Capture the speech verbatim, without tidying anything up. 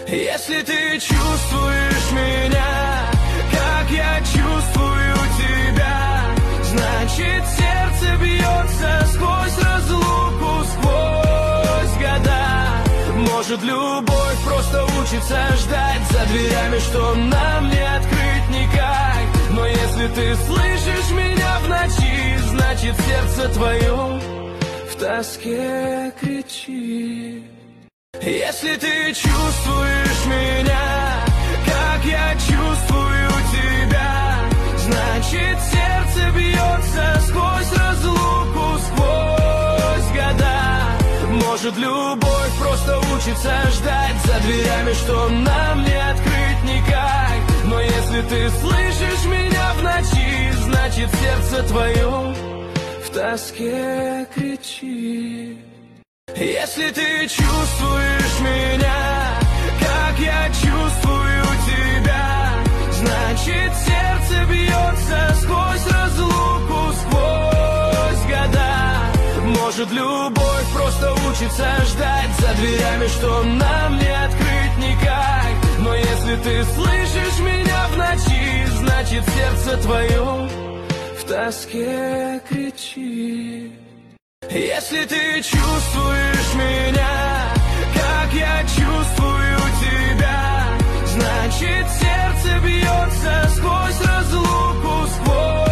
Если ты чувствуешь меня, как я чувствую тебя, значит сердце бьется сквозь разлуку, сквозь года. Может, любовь просто учится ждать за дверями, что нам не открыть никак. Но если ты слышишь меня в ночи, значит сердце твое в тоске кричит. Если ты чувствуешь меня, как я чувствую тебя, значит сердце бьется сквозь разлуку, сквозь года. Может, любовь просто учится ждать за дверями, что нам не открыть никак. Но если ты слышишь меня в ночи, значит сердце твое в тоске кричит. Если ты чувствуешь меня, как я чувствую тебя, значит сердце бьется сквозь разлуку, сквозь года. Может, любовь просто учится ждать за дверями, что нам не открыть никак. Но если ты слышишь меня в ночи, значит сердце твое в тоске кричит. Если ты чувствуешь